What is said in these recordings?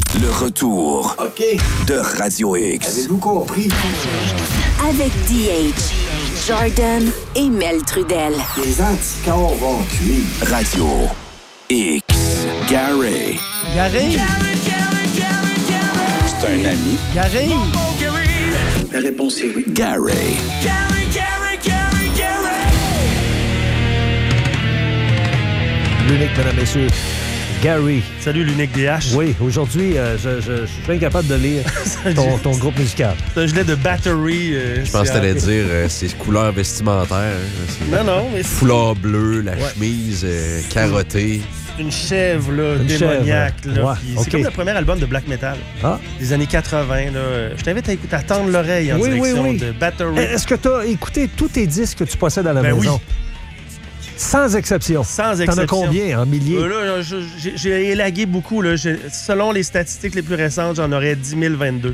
Le retour de Radio X. Avez-vous compris? Avec DH, Jordan et Mel Trudel. Les anticorps vont cuire. Radio X. Gary. Gary? C'est un ami. Gary? La réponse est oui. Gary. L'unique, mesdames, messieurs, Gary. Salut, l'unique DH. Oui, aujourd'hui, je suis incapable de lire ton groupe musical. C'est un gilet de Battery. Je pense que t'allais dire ses couleurs vestimentaires. Non, mais c'est Foulard bleu, la chemise carottée. une chèvre là, Une démoniaque. chèvre. Là, Ouais, puis ok. c'est comme le premier album de black metal des années 80. Là. Je t'invite à tendre l'oreille en direction de Battery. Est-ce que tu as écouté tous tes disques que tu possèdes à la Ben maison? oui. Sans exception. Sans T'en as combien? En milliers? Là, j'ai élagué beaucoup. Là. Selon les statistiques les plus récentes, j'en aurais 10 022.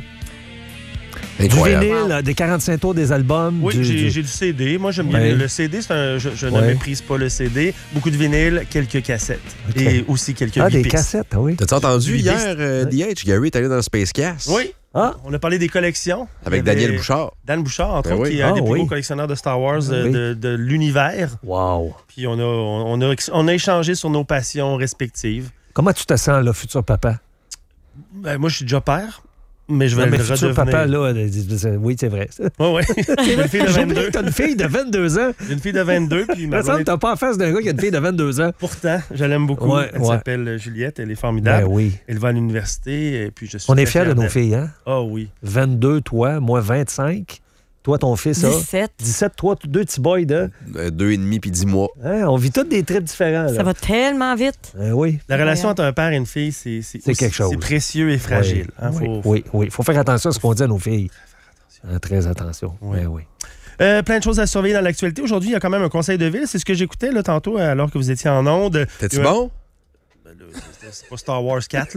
Du Incroyable. vinyle, des 45 tours des albums? Oui, j'ai du CD. Moi, j'aime bien Ouais. le CD. Je ne Ouais. méprise pas le CD. Beaucoup de vinyle, quelques cassettes. OK. Et aussi quelques des bipistes. cassettes, oui. T'as-tu entendu Du hier, DH? Gary est allé dans le Space Cast. Oui. Ah, On a parlé des collections. Avec Il y avait Daniel Bouchard. Dan Bouchard, entre Ben autres, oui. qui est un des Ah, plus oui. gros collectionneurs de Star Wars Oui. de l'univers. wow. Puis on a échangé sur nos passions respectives. Comment tu te sens, là, futur papa? Ben, moi, je suis déjà père, mais je vais Non, mais le futur redevenir. papa, là, oui, c'est vrai. Oui. J'ai une fille de J'ai oublié 22. que t'as une fille de 22 ans. J'ai une fille de 22, puis Il ma me semble blonde que t'as pas en face d'un gars qui a une fille de 22 ans. Pourtant, je l'aime beaucoup. Ouais, Elle ouais. s'appelle Juliette, elle est formidable. Ben oui. Elle va à l'université, et puis je suis On est très fiers de fier nos d'elle. filles, hein? Ah oui. 22, toi, moi 25. Toi, ton fils, ça. 17. 17, toi, deux petits boys de. 2,5 puis 10 mois. Hein, on vit tous des trips différents. Là. Ça va tellement vite. Hein, oui. La relation entre un père et une fille, c'est quelque chose. C'est précieux et fragile. Oui, Hein, oui. Faut faire attention à ce qu'on dit à nos filles. Très attention. Oui. Oui. Plein de choses à surveiller dans l'actualité. Aujourd'hui, il y a quand même un conseil de ville. C'est ce que j'écoutais là, tantôt, alors que vous étiez en onde. T'es-tu bon? C'est pas Star Wars 4. là.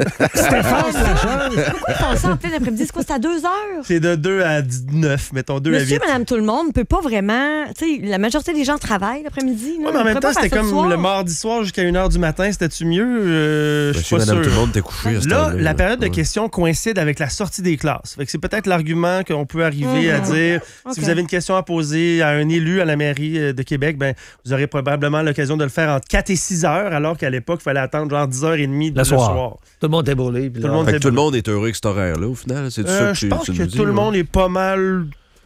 Pourquoi ils font ça en plein après-midi? C'est quoi, c'est à 2 heures? C'est de 2 à 9, mettons 2 à 8. Monsieur, madame, tout le monde ne peut pas vraiment... Tu sais, la majorité des gens travaillent l'après-midi. Ouais, mais en même temps, c'était comme le mardi soir jusqu'à 1h du matin. C'était-tu mieux? Je suis Monsieur, pas madame, sûr. tout le monde t'est couché à ce Là, temps-là. la période de Ouais. questions coïncide avec la sortie des classes. Fait que c'est peut-être l'argument qu'on peut arriver à dire. Si OK. vous avez une question à poser à un élu à la mairie de Québec, ben, vous aurez probablement l'occasion de le faire entre 4 et 6 heures, alors qu'à l'époque, il fallait attendre genre 10h30 Le soir. Tout le monde est brûlé. Tout le monde Fait que est tout le monde est heureux avec cet horaire-là, au final. C'est ça que je pense que tout le monde est pas mal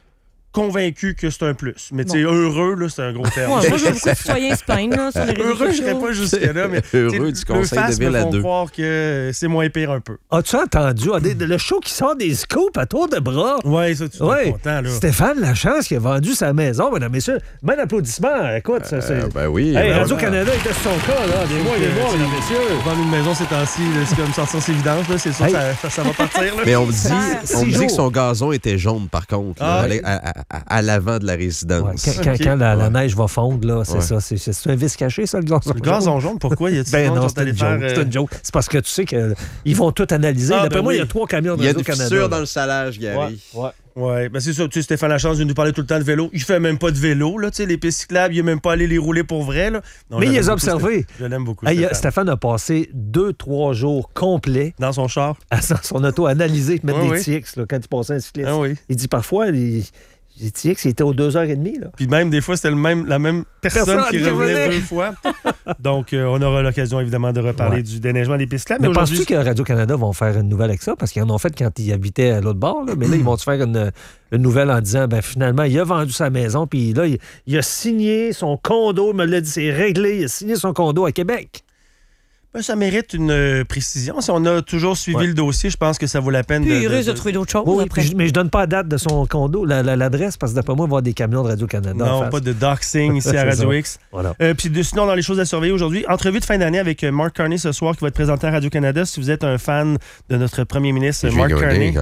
convaincu que c'est un plus. Mais tu sais, heureux, là, c'est un gros terme. Ouais, moi, je veux beaucoup de citoyens se plaignent là, sur les réseaux Heureux, je sociaux. serais pas jusque-là, mais Heureux tu sais, du le conseil de face me ville à font 2. croire que c'est moins pire un peu. As-tu entendu? Le show qui sort des scoops à tour de bras. Ouais, ça, tu dois être content, là. Stéphane Lachance qui a vendu sa maison, mesdames et messieurs. Bon applaudissement. Écoute, ça, c'est... Ben oui. Hey, ben Radio-Canada était sur son cas, là, des mois et des mois, mesdames et messieurs. Vendre une maison ces temps-ci, là, c'est comme sortir ses vidanges, là, c'est sûr Hey. ça va partir. Là. Mais on me dit, Six on me dit jours. que son gazon était jaune, par contre, là, Ah. à l'avant de la Ouais, résidence. quand la neige va fondre, là, c'est Ouais. ça. C'est un vice caché, ça, le gazon. Le gazon jaune, pourquoi? Y a-t-il Ben du monde non, qui sont c'est allés une faire, joke. C'est une joke. C'est parce que tu sais qu'ils vont tout analyser. Ah, D'après ben moi, il y oui. a 3 camions de Il y a une Radio-Canada. fissure là. dans le salage, Gary. Ouais, ben c'est ça. Tu sais, Stéphane Lachance vient nous parler tout le temps de vélo. Il fait même pas de vélo, là. Tu sais, les pistes cyclables, il est même pas allé les rouler pour vrai, là. Non, Mais je il l'aime les a beaucoup, observés. Je l'aime beaucoup. Hey, Stéphane. Stéphane a passé 2-3 jours complets Dans son char. à son auto analysé, mettre Ouais, des oui. TX là, quand il passait un cycliste. Ah oui. Il dit parfois, les TX, il était aux 2h30. Là. Puis même, des fois, c'était la même personne Personne qui qui revenait revenait. 2 fois. Donc, on aura l'occasion, évidemment, de reparler Ouais. du déneigement des pistes cyclables. Mais aujourd'hui, penses-tu que Radio-Canada vont faire une nouvelle avec ça? Parce qu'ils en ont fait quand ils habitaient à l'autre bord. Là. Mais là, ils vont faire une nouvelle en disant, ben finalement, il a vendu sa maison, puis là, il a signé son condo, il me l'a dit, c'est réglé, il a signé son condo à Québec. ben, ça mérite une précision. Si on a toujours suivi le dossier, je pense que ça vaut la peine Puis de... il risque de trouver d'autres choses Oui, après. mais je donne pas la date de son condo, l'adresse, parce que d'après moi, il va y avoir des camions de Radio-Canada. en Non, face. pas de doxing ici à C'est Radio ça. X. Voilà. Puis sinon, dans les choses à surveiller aujourd'hui, entrevue de fin d'année avec Mark Carney ce soir qui va être présenté à Radio-Canada. Si vous êtes un fan de notre premier ministre, Mark Carney,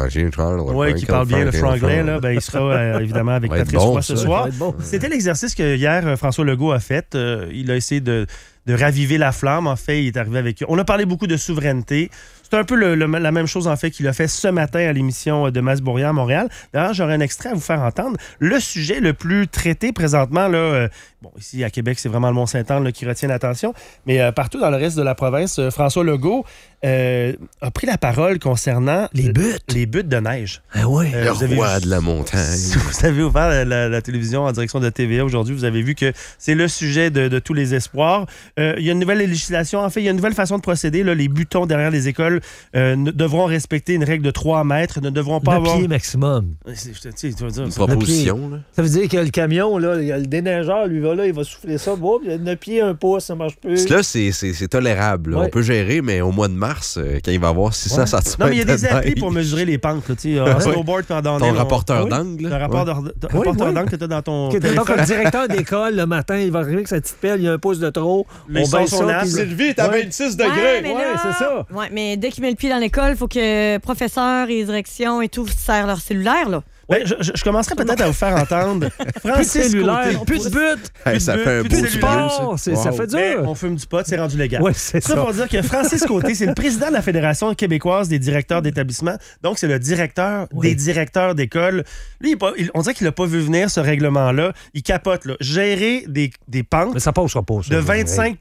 qui parle bien le franglais, là, ben, il sera évidemment avec Ça va être Patrice bon, Roy ça. ce soir. Ça va être bon. C'était l'exercice que hier François Legault a fait. Il a essayé de raviver la flamme. En fait, il est arrivé avec... On a parlé beaucoup de souveraineté. C'est un peu la même chose, en fait, qu'il a fait ce matin à l'émission de Masbourian à Montréal. D'ailleurs, j'aurai un extrait à vous faire entendre. Le sujet le plus traité présentement, là, bon, ici à Québec, c'est vraiment le Mont-Saint-Anne là, qui retient l'attention, mais partout dans le reste de la province, François Legault a pris la parole concernant Les buts. Les buts de neige. Ah ouais. Le roi de la montagne. Si vous avez ouvert la télévision en direction de TVA aujourd'hui, vous avez vu que c'est le sujet de tous les espoirs. Il y a une nouvelle législation. En fait, il y a une nouvelle façon de procéder. Là, les butons derrière les écoles devront respecter une règle de 3 mètres, ne devront pas avoir... pied maximum. Tu vas dire, Une proposition, là. Ça veut dire que le camion, là, il y a le déneigeur, lui, va là, il va souffler ça. Bon, il y a 9 pieds, 1 pouce, ça marche plus. Là, c'est tolérable. Ouais. On peut gérer, mais au mois de mars, quand il va y avoir 600 cm. Non, mais il y a des applis pour mesurer les pentes. En snowboard, puis en downhill. Ton rapporteur Oui. d'angle. Le rapporteur d'angle que tu as dans ton Donc, téléphone. le directeur d'école, le matin, il va arriver avec sa petite pelle, il y a un pouce de trop. Les sons sont puis nasses. Sylvie, t'as 26 degrés. mais Ouais, là- c'est ça. Ouais, mais dès qu'ils mettent le pied dans l'école, il faut que professeurs et direction et tout serrent leur cellulaire, là. Ouais, je commencerai peut-être à vous faire entendre Plus de Francis cellulaire, Côté. plus de but. Hey, ça fait un plus de beau cellulaire. Sport, ça fait Mais dur. on fume du pot, c'est rendu légal. Oui, c'est Ça ça. pour dire que Francis Côté, c'est le président de la Fédération québécoise des directeurs d'établissement. Donc, c'est le directeur des directeurs d'école. Lui, on dirait qu'il n'a pas vu venir ce règlement-là. Il capote, là. Gérer des pentes Mais ça passera pas, ça. de 25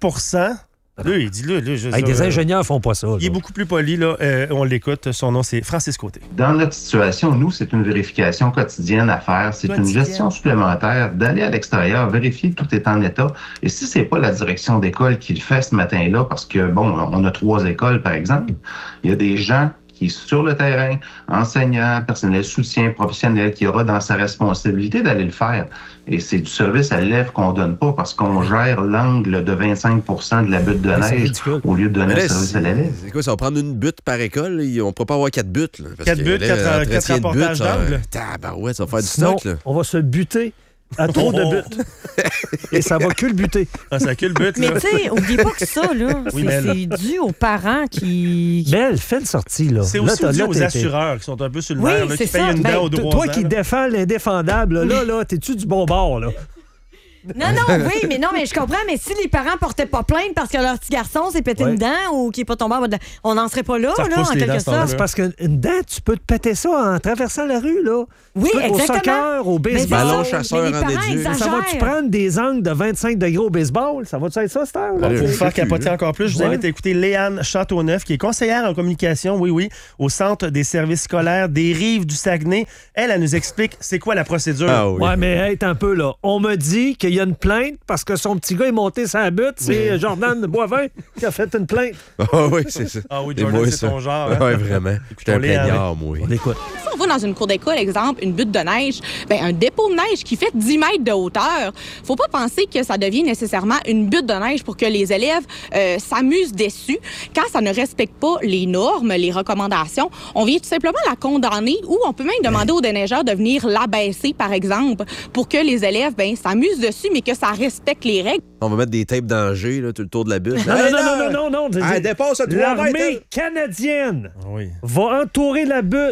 Là, il dit, là, Hey, des ingénieurs font pas ça. Il est là. beaucoup plus poli, là. On l'écoute. Son nom, c'est Francis Côté. Dans notre situation, nous, c'est une vérification quotidienne à faire. C'est une gestion supplémentaire d'aller à l'extérieur, vérifier que tout est en état. Et si c'est pas la direction d'école qui le fait ce matin-là, parce que, bon, on a 3 écoles, par exemple, il y a des gens qui, sur le terrain, enseignants, personnel soutien, professionnel, qui aura dans sa responsabilité d'aller le faire. Et c'est du service à l'élève qu'on donne pas parce qu'on gère l'angle de 25 de la butte de Mais c'est neige ridicule. au lieu de donner Mais le là, service à l'élève. c'est quoi, ça va prendre une butte par école? On ne pourra pas avoir 4 buts. Là, parce 4 que buts, là, 4 l'entretien de rapportages buts, ça- d'angle. Tabarouette, ça va faire du Sinon, stock. Là. on va se buter à trop de buts. Et ça va culbuter. Ah, ça culbute, Mais là. tu sais, oubliez pas que ça, là, Oui, mais c'est dû aux parents qui... Mel, fais une sortie, là. C'est Là, aussi t'as- dû là, aux t'es- assureurs qui sont un peu sur le Oui, nerf, là, c'est qui payent ça. une Ben, dent aux 3 ans. Toi qui défends l'indéfendable, là, t'es-tu du bon bord, là? Non, oui, mais non, mais je comprends, mais si les parents portaient pas plainte parce que leur petit garçon s'est pété Ouais. une dent ou qu'il est pas tombé en bas de... On n'en serait pas là, Ça là, repousse en les dents, quelque ce temps-là. sorte. C'est parce qu'une dent, tu peux te péter ça en traversant la rue, là. Oui, Tu peux- exactement. Au soccer, au Mais c'est baseball. Ballon ça, chasseur mais les en parents éduc. exagèrent. Ça va-tu prendre des angles de 25 degrés au baseball? Ça va-tu être ça, cette heure? là? Allez, Pour vous je faire sais plus, capoter là. encore plus, je vous invite à écouter Léane Châteauneuf, qui est conseillère en communication, oui, au Centre des services scolaires des Rives du Saguenay. Elle nous explique c'est quoi la procédure. Ah oui. Ouais, mais hey, un peu, là. On me dit qu'il y a une plainte parce que son petit gars est monté sur la butte. C'est Jordan Boivin qui a fait une plainte. Ah oui, c'est ça. Ah oui, C'est Jordan, moi, c'est ça. ton genre. Hein? Ouais, vraiment. J'étais un Léane. plaignard, moi. On écoute. Si on va dans une cour d'école, exemple, une butte de neige, ben, un dépôt de neige qui fait 10 mètres de hauteur, faut pas penser que ça devient nécessairement une butte de neige pour que les élèves s'amusent dessus. Quand ça ne respecte pas les normes, les recommandations, on vient tout simplement la condamner ou on peut même demander aux déneigeurs de venir l'abaisser, par exemple, pour que les élèves s'amusent dessus, mais que ça respecte les règles. On va mettre des tapes d'angers là, tout le tour de la butte. Non, Hey, non. Elle dépasse le 3 L'armée mètres. canadienne Ah oui. va entourer la butte.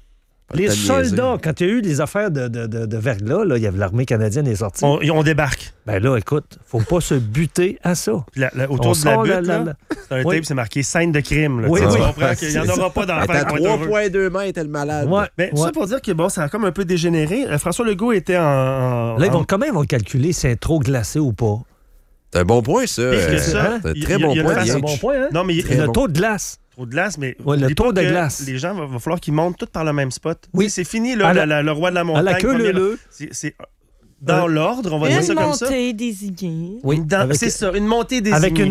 Les T'as soldats, niaisé. quand il y a eu des affaires de verglas, là, il y avait l'armée canadienne est sortie. On débarque. Ben là, écoute, faut pas se buter à ça. Puis On autour de la sort butte, la- là, c'est un Oui. tape, c'est marqué scène de crime. Là, Oui, tu oui. comprends qu'il n'y en aura pas Elle est à d'enfant qui vont être heureux. 3,2 mètres, elle malade. Ouais, Mais tout ouais. ça pour dire que bon, ça a comme un peu dégénéré. François Legault était en... Là, comment ils vont calculer si c'est trop glacé ou pas? C'est un bon point, ça. Pire que ça, C'est un il très y a- bon il y a point. une façon- C'est un Diego. bon point, hein? Non, mais Très Le bon. taux de glace. trop de glace, mais Ouais, le oublie taux pas de que glace. les gens, va falloir qu'ils montent tous par le même spot. Oui. Tu sais, c'est fini, là, À la- le roi de la montagne. À la queue premier- leu-leu. C'est dans l'ordre, on va dire ça Une comme ça. montée désignée. Oui, C'est ça, une montée des Avec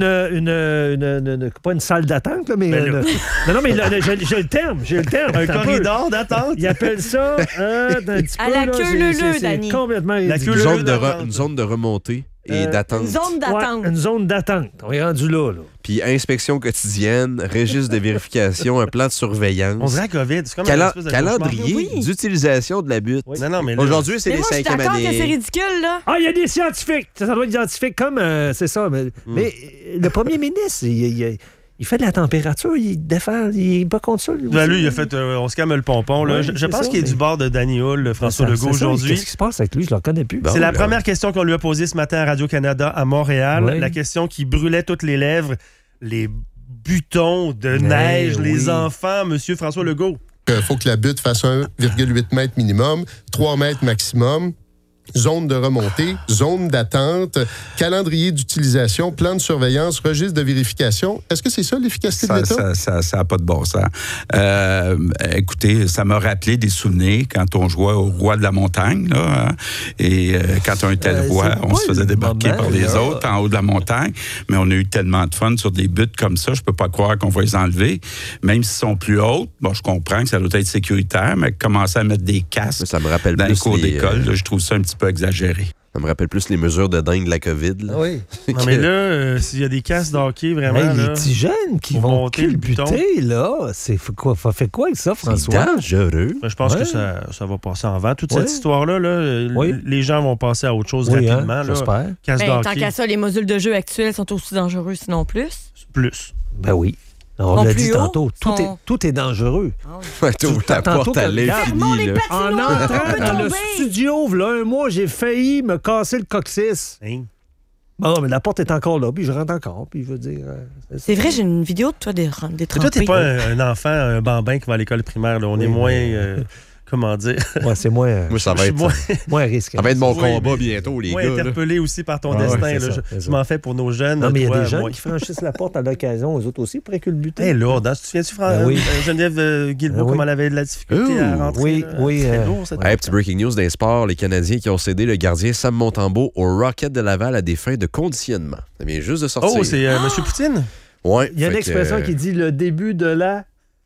pas une salle d'attente, là, mais... Ben là. Non, mais j'ai le terme, Un Attends peu. corridor d'attente. Ils appellent ça... un petit À peu, la là, queue c'est- leu-leu, c'est Dani. complètement La ridicule. queue Une leu-leu zone, d'attente. une zone de remontée et d'attente. Une zone d'attente. Ouais, une zone d'attente. On est rendu là. Puis inspection quotidienne, registre de vérification, un plan de On surveillance, dirait COVID. C'est comme un espèce de calendrier Oui. d'utilisation de la butte. Non, non, mais là, Aujourd'hui, c'est Mais les moi, je suis 5e d'accord que c'est années. ridicule, là. Ah, il y a des scientifiques. Ça doit être scientifique comme... c'est ça. Mais le premier ministre, il fait de la température. Il défend... Il est pas contre ça, lui Ben, aussi. lui, il a fait on se calme le pompon. Là. Ouais, je c'est pense ça, qu'il est mais- du bord de Danny Hull, François Ça, Legault c'est ça. aujourd'hui. Qu'est-ce qui se passe avec lui? Je ne le reconnais plus. Bon. C'est la ben, première question qu'on lui a posée ce matin à Radio-Canada à Montréal. Oui. La question qui brûlait toutes les lèvres. Les butons de neige, oui. les enfants, Monsieur François Legault. Il faut que la butte fasse 1,8 mètres minimum, 3 mètres maximum. zone de remontée, zone d'attente, calendrier d'utilisation, plan de surveillance, registre de vérification. Est-ce que c'est ça l'efficacité de l'État? Ça n'a pas de bon sens. Écoutez, ça m'a rappelé des souvenirs quand on jouait au roi de la montagne. Là, hein, et quand on était le roi, on se faisait débarquer par les autres en haut de la montagne. Mais on a eu tellement de fun sur des buts comme ça, je peux pas croire qu'on va les enlever. Même s'ils sont plus hautes, bon, je comprends que ça doit être sécuritaire, mais commencer à mettre des casques ça me rappelle dans les cours d'école, les... je trouve ça un petit peu exagéré. Ça me rappelle plus les mesures de dingue de la COVID. Là. Oui. Non, mais là, s'il y a des casques d'hockey, vraiment. Hey, là, les petits jeunes qui pour vont monter le bouton. culbuter, là, c'est quoi, fait quoi avec ça, François? C'est dangereux. Je pense que ça va passer en vent. Toute cette histoire-là, les gens vont passer à autre chose rapidement. Hein, j'espère. Casque Tant d'hockey. qu'à ça, les modules de jeu actuels sont aussi dangereux, sinon plus. Plus. Ben oui. On l'a dit tantôt, tout est dangereux. T'ouvres ta porte à l'infini. En entrant dans le studio, là, un mois, j'ai failli me casser le coccyx. Hein? Bon, mais la porte est encore là, puis je rentre encore, puis je veux dire... C'est vrai, j'ai une vidéo de toi des Toi, t'es pas un enfant, un bambin qui va à l'école primaire. Là. On est moins... comment dire? Ouais, c'est moins... Moi, ça va être... moins risqué. Ça va être mon combat bientôt, les gars. Interpellé aussi par ton destin. Je m'en fais pour nos jeunes. Non, mais il y a des gens qui franchissent la porte à l'occasion, eux autres aussi, pour culbuter. C'est lourd. Tu te souviens-tu, Geneviève Guilbeault, comment elle avait de la difficulté à rentrer? Oui. C'est lourd, cette petit breaking news d'un sport. Les Canadiens qui ont cédé le gardien Sam Montembeault au Rocket de Laval à des fins de conditionnement. Ça vient juste de sortir. Oh, c'est M. Poutine? Oui. Il y a une expression qui dit le début de la...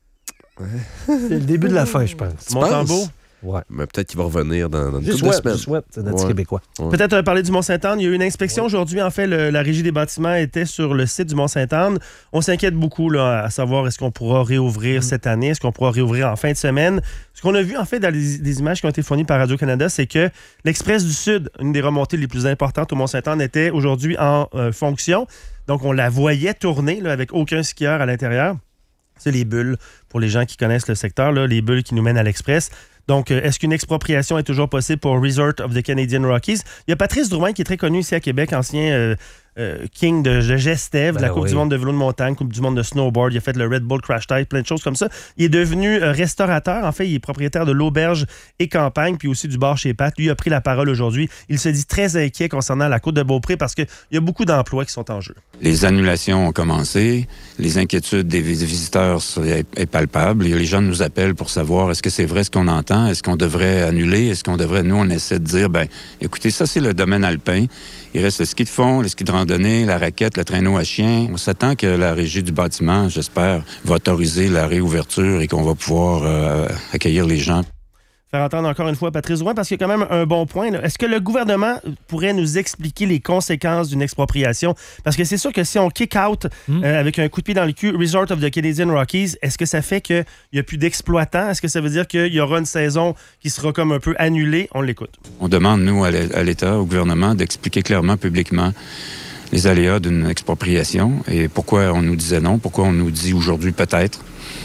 C'est le début de la fin, je pense. Montembeault? Ouais. Mais peut-être qu'il va revenir dans une couple de semaines. Je souhaite, c'est notre Québécois. Ouais. Peut-être parler du Mont-Sainte-Anne. Il y a eu une inspection aujourd'hui. En fait, la Régie des bâtiments était sur le site du Mont-Sainte-Anne. On s'inquiète beaucoup là, à savoir est-ce qu'on pourra réouvrir cette année, est-ce qu'on pourra réouvrir en fin de semaine. Ce qu'on a vu, en fait, dans des images qui ont été fournies par Radio-Canada, c'est que l'Express du Sud, une des remontées les plus importantes au Mont-Sainte-Anne, était aujourd'hui en fonction. Donc, on la voyait tourner là, avec aucun skieur à l'intérieur. C'est les bulles, pour les gens qui connaissent le secteur, là, les bulles qui nous mènent à l'Express. Donc, est-ce qu'une expropriation est toujours possible pour Resort of the Canadian Rockies? Il y a Patrice Drouin, qui est très connu ici à Québec, ancien king de Gestev, de la Coupe du monde de vélo de montagne, Coupe du monde de snowboard. Il a fait le Red Bull Crash Tide, plein de choses comme ça. Il est devenu restaurateur. En fait, il est propriétaire de l'auberge et campagne, puis aussi du bar chez Pat. Lui a pris la parole aujourd'hui. Il se dit très inquiet concernant la Côte de Beaupré parce qu'il y a beaucoup d'emplois qui sont en jeu. Les annulations ont commencé. Les inquiétudes des visiteurs sont palpables. Les gens nous appellent pour savoir est-ce que c'est vrai ce qu'on entend? Est-ce qu'on devrait annuler? Est-ce qu'on devrait... Nous, on essaie de dire, écoutez, ça, c'est le domaine alpin. Il reste le ski de fond, le ski de randonnée, la raquette, le traîneau à chien. On s'attend que la Régie du bâtiment, j'espère, va autoriser la réouverture et qu'on va pouvoir accueillir les gens. Faire entendre encore une fois Patrice Drouin, parce qu'il y a quand même un bon point. Là. Est-ce que le gouvernement pourrait nous expliquer les conséquences d'une expropriation? Parce que c'est sûr que si on kick out avec un coup de pied dans le cul Resort of the Canadian Rockies, est-ce que ça fait qu'il n'y a plus d'exploitants? Est-ce que ça veut dire qu'il y aura une saison qui sera comme un peu annulée? On l'écoute. On demande, nous, à l'État, au gouvernement, d'expliquer clairement, publiquement, les aléas d'une expropriation et pourquoi on nous disait non, pourquoi on nous dit aujourd'hui peut-être.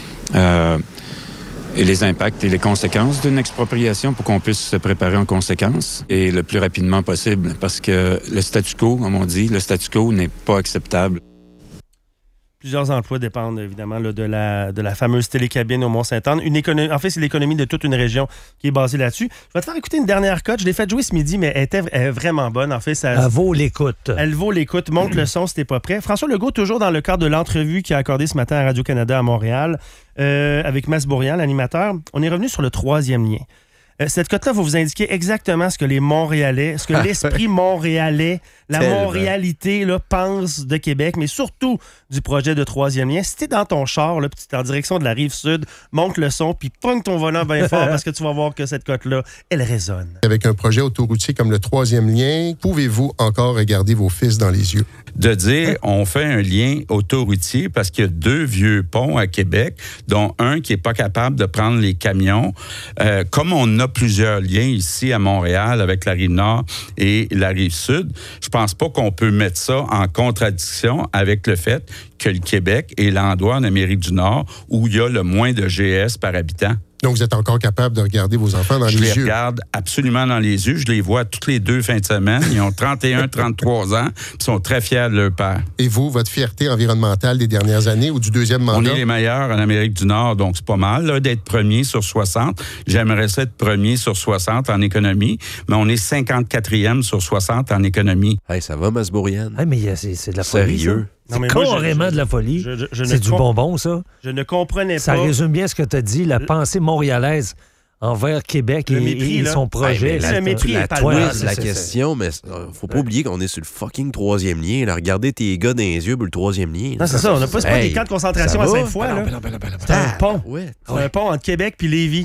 Et les impacts et les conséquences d'une expropriation pour qu'on puisse se préparer en conséquence et le plus rapidement possible parce que le statu quo, comme on dit, le statu quo n'est pas acceptable. Plusieurs emplois dépendent évidemment là, de la fameuse télécabine au Mont-Sainte-Anne. En fait, c'est l'économie de toute une région qui est basée là-dessus. Je vais te faire écouter une dernière cote. Je l'ai fait jouer ce midi, mais elle est vraiment bonne. En fait, elle vaut l'écoute. Elle vaut l'écoute. Monte le son si t'es pas prêt. François Legault, toujours dans le cadre de l'entrevue qu'il a accordée ce matin à Radio-Canada à Montréal, avec Masbourian, l'animateur, on est revenu sur le 3e lien. Cette cote-là va vous indiquer exactement ce que les Montréalais, ce que l'esprit montréalais, la montréalité là, pense de Québec, mais surtout du projet de 3e lien. Si t'es dans ton char, là, puis t'es en direction de la Rive-Sud, monte le son, puis pogne ton volant bien fort parce que tu vas voir que cette cote-là, elle résonne. Avec un projet autoroutier comme le 3e lien, pouvez-vous encore regarder vos fils dans les yeux? De dire, on fait un lien autoroutier parce qu'il y a 2 vieux ponts à Québec, dont un qui n'est pas capable de prendre les camions. Comme on a plusieurs liens ici à Montréal avec la Rive-Nord et la Rive-Sud, je pense pas qu'on peut mettre ça en contradiction avec le fait que le Québec est l'endroit en Amérique du Nord où il y a le moins de GS par habitant. donc, vous êtes encore capable de regarder vos enfants dans les yeux. Je les regarde absolument dans les yeux. Je les vois toutes les 2 fins de semaine. Ils ont 31, 33 ans, puis sont très fiers de leur père. Et vous, votre fierté environnementale des dernières années ou du deuxième mandat? On est les meilleurs en Amérique du Nord, donc c'est pas mal là, d'être premier sur 60. J'aimerais ça être premier sur 60 en économie, mais on est 54e sur 60 en économie. Hey, ça va, Masbourian? Hey, mais c'est de la folie. Sérieux? C'est carrément de la folie. C'est du bonbon, ça. Je ne comprenais pas. Ça résume bien ce que tu as dit, la pensée montréalaise envers Québec et son projet. Le mépris est pas la question, mais faut pas oublier qu'on est sur le fucking 3e lien. Là. Regardez tes gars dans les yeux pour le 3e lien. Non, c'est ça. On n'a pas des camps de concentration à Sainte-Foy. C'est un pont. C'est un pont entre Québec puis Lévis.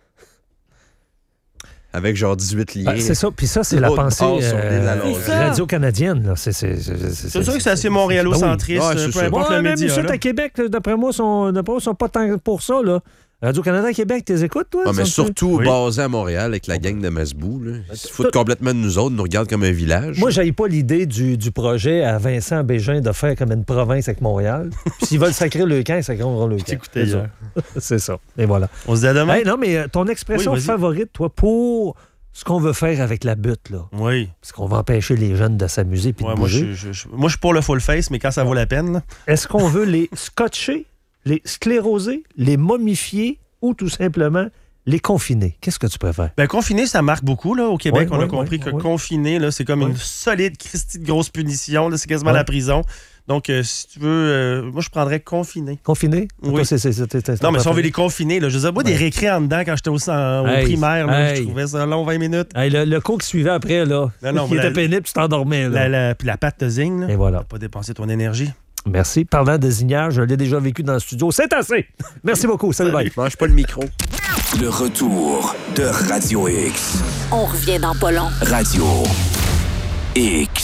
Avec genre 18 liens. C'est ça. Puis ça, c'est la pensée radio-canadienne. C'est sûr que c'est assez montréalocentriste, peu importe le média. Mais à Québec, d'après moi, sont pas tant pour ça. Là. Radio-Canada Québec, t'es écoutes, toi? Mais surtout basé à Montréal avec la gang de Masbou. Ils se foutent complètement de nous autres, nous regardent comme un village. Moi, j'avais pas l'idée du projet à Vincent Bégin de faire comme une province avec Montréal. Puis s'ils veulent sacrer le camp, ils sacreront le camp. C'est ça. Et voilà. On se dit à demain. Hey, non, mais ton expression favorite, toi, pour ce qu'on veut faire avec la butte, là. Oui. Parce qu'on va empêcher les jeunes de s'amuser puis de bouger. Moi, je suis pour le full face, mais quand ça vaut la peine. Là. Est-ce qu'on veut les scotcher, les scléroser, les momifier ou tout simplement les confiner? Qu'est-ce que tu préfères? Ben, confiner, ça marque beaucoup. Là, au Québec, on a compris que confiner, là, c'est comme une solide, Christie de grosse punition. Là, c'est quasiment la prison. Donc, si tu veux, moi, je prendrais confiner. Confiner? Oui. Non, mais si on veut les confiner, là, je faisais pas des récrés en dedans quand j'étais au primaire. Là, je trouvais ça long, 20 minutes. Hey, le cours qui suivait après, là, il était pénible, tu t'endormais. Puis la pâte de zinc, et voilà. T'as pas dépensé ton énergie. Merci. Parlant de zignage, je l'ai déjà vécu dans le studio. C'est assez! Merci beaucoup. Salut, bye. Mange pas le micro. Le retour de Radio X. On revient dans pas long. Radio X.